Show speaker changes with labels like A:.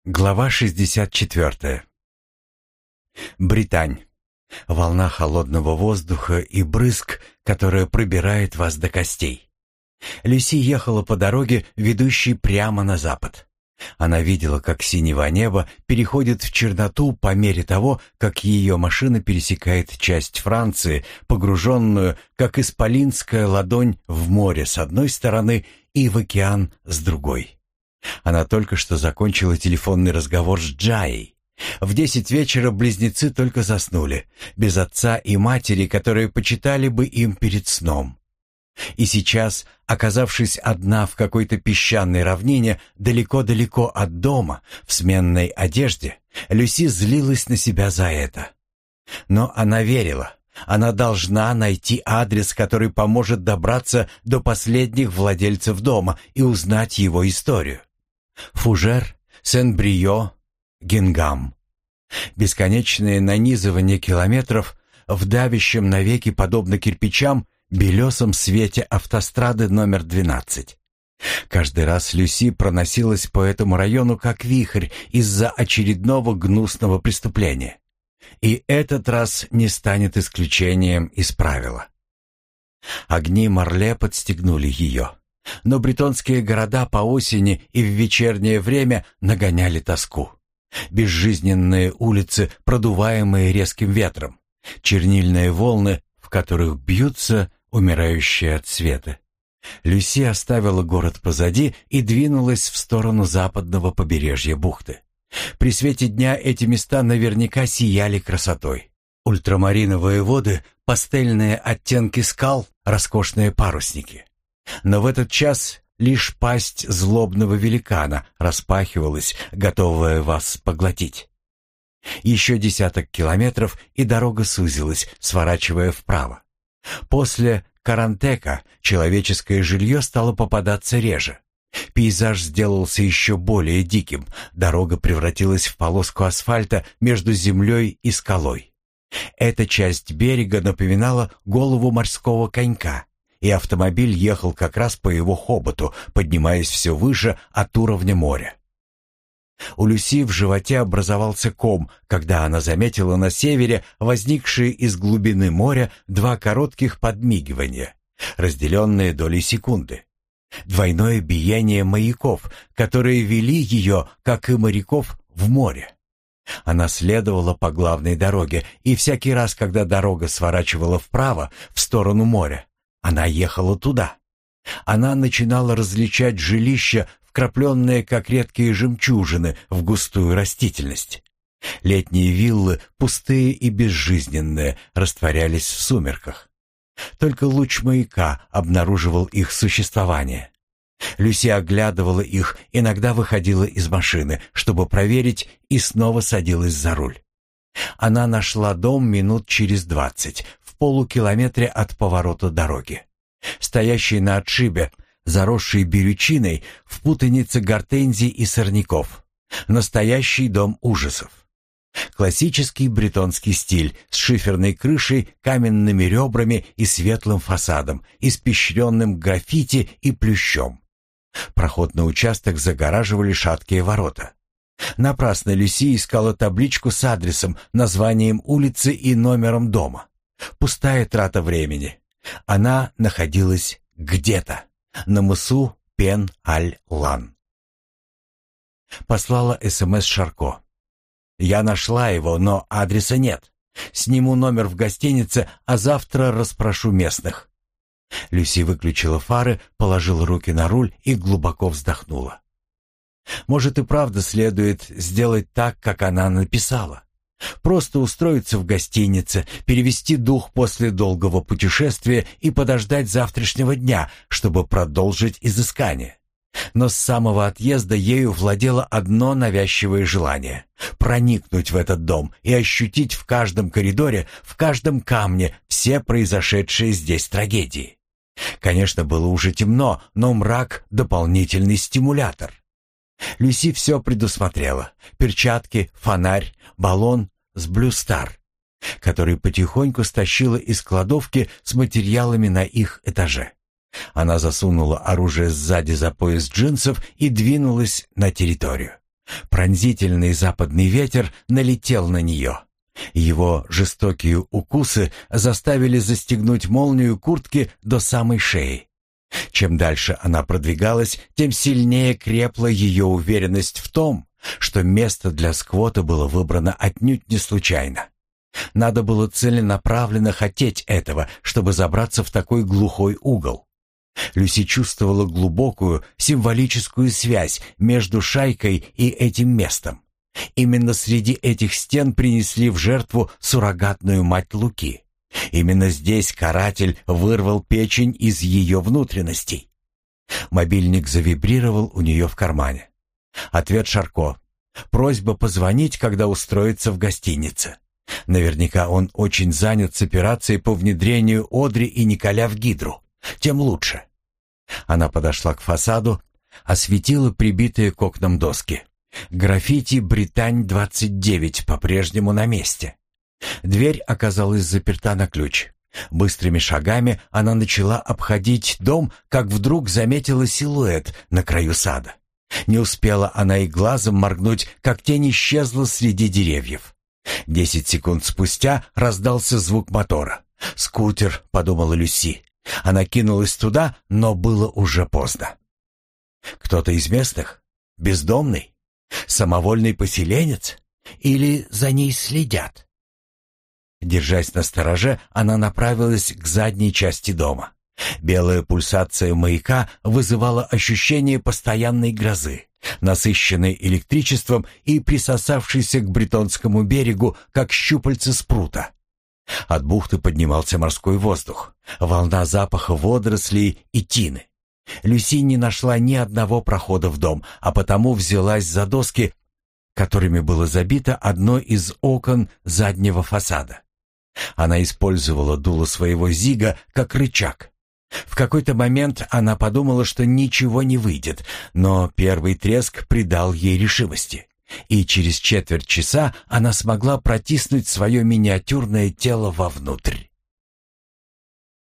A: Глава 64. Британь. Волна холодного воздуха и брызг, которая пробирает вас до костей. Люси ехала по дороге, ведущей прямо на запад. Она видела, как синего неба переходит в черноту по мере того, как ее машина пересекает часть Франции, погруженную, как исполинская ладонь, в море с одной стороны и в океан с другой. Она только что закончила телефонный разговор с Джаей. В 10 вечера близнецы только заснули, без отца и матери, которые почитали бы им перед сном. И сейчас, оказавшись одна в какой-то песчаной равнине, далеко-далеко от дома, в сменной одежде, Люси злилась на себя за это. Но она верила. Она должна найти адрес, который поможет добраться до последних владельцев дома и узнать его историю. Фужер, Сен-Брио, Гингам. Бесконечное нанизывание километров в давящем навеки, подобно кирпичам, белесом свете автострады номер 12. Каждый раз Люси проносилась по этому району как вихрь из-за очередного гнусного преступления. И этот раз не станет исключением из правила. Огни Марле подстегнули ее. Но бретонские города по осени и в вечернее время нагоняли тоску. Безжизненные улицы, продуваемые резким ветром, чернильные волны, в которых бьются умирающие от света. Люси оставила город позади и двинулась в сторону западного побережья бухты. При свете дня эти места наверняка сияли красотой. Ультрамариновые воды, пастельные оттенки скал, роскошные парусники. Но в этот час лишь пасть злобного великана распахивалась, готовая вас поглотить. Еще десяток километров, и дорога сузилась, сворачивая вправо. После Карантека человеческое жилье стало попадаться реже. Пейзаж сделался еще более диким, дорога превратилась в полоску асфальта между землей и скалой. Эта часть берега напоминала голову морского конька, и автомобиль ехал как раз по его хоботу, поднимаясь все выше от уровня моря. У Люси в животе образовался ком, когда она заметила на севере возникшие из глубины моря два коротких подмигивания, разделенные долей секунды. Двойное биение маяков, которые вели ее, как и моряков, в море. Она следовала по главной дороге, и всякий раз, когда дорога сворачивала вправо, в сторону моря, она ехала туда. Она начинала различать жилища, вкрапленные, как редкие жемчужины, в густую растительность. Летние виллы, пустые и безжизненные, растворялись в сумерках. Только луч маяка обнаруживал их существование. Люси оглядывала их, иногда выходила из машины, чтобы проверить, и снова садилась за руль. Она нашла дом минут через 20, в полукилометре от поворота дороги. Стоящий на отшибе, заросший берючиной, в путанице гортензий и сорняков. Настоящий дом ужасов. Классический бретонский стиль с шиферной крышей, каменными ребрами и светлым фасадом, испещренным граффити и плющом. Проход на участок загораживали шаткие ворота. Напрасно Люси искала табличку с адресом, названием улицы и номером дома. Пустая трата времени. Она находилась где-то на мысу Пен-Аль-Лан. Послала СМС Шарко. «Я нашла его, но адреса нет. Сниму номер в гостинице, а завтра расспрошу местных». Люси выключила фары, положила руки на руль и глубоко вздохнула. Может, и правда следует сделать так, как она написала. Просто устроиться в гостинице, перевести дух после долгого путешествия и подождать завтрашнего дня, чтобы продолжить изыскание. Но с самого отъезда ею владело одно навязчивое желание — проникнуть в этот дом и ощутить в каждом коридоре, в каждом камне все произошедшие здесь трагедии. Конечно, было уже темно, но мрак — дополнительный стимулятор. Люси все предусмотрела: перчатки, фонарь, баллон с Blue Star, который потихоньку стащила из кладовки с материалами на их этаже. Она засунула оружие сзади за пояс джинсов и двинулась на территорию. Пронзительный западный ветер налетел на нее. Его жестокие укусы заставили застегнуть молнию куртки до самой шеи. Чем дальше она продвигалась, тем сильнее крепла ее уверенность в том, что место для сквота было выбрано отнюдь не случайно. Надо было целенаправленно хотеть этого, чтобы забраться в такой глухой угол. Люси чувствовала глубокую символическую связь между шайкой и этим местом. Именно среди этих стен принесли в жертву суррогатную мать Луки. Именно здесь каратель вырвал печень из ее внутренностей. Мобильник завибрировал у нее в кармане. Ответ Шарко. Просьба позвонить, когда устроится в гостинице. Наверняка он очень занят с операцией по внедрению Одри и Николя в Гидру. Тем лучше. Она подошла к фасаду, осветила прибитые к окнам доски. Граффити «Британь-29» по-прежнему на месте. Дверь оказалась заперта на ключ. Быстрыми шагами она начала обходить дом, как вдруг заметила силуэт на краю сада. Не успела она и глазом моргнуть, как тень исчезла среди деревьев. 10 секунд спустя раздался звук мотора. «Скутер», — подумала Люси. Она кинулась туда, но было уже поздно. Кто-то из местных? Бездомный? Самовольный поселенец? Или за ней следят? Держась настороже, она направилась к задней части дома. Белая пульсация маяка вызывала ощущение постоянной грозы, насыщенной электричеством и присосавшейся к бретонскому берегу, как щупальца спрута. От бухты поднимался морской воздух, волна запаха водорослей и тины. Люси не нашла ни одного прохода в дом, а потому взялась за доски, которыми было забито одно из окон заднего фасада. Она использовала дуло своего зига как рычаг. В какой-то момент она подумала, что ничего не выйдет, но первый треск придал ей решимости. И через четверть часа она смогла протиснуть свое миниатюрное тело вовнутрь.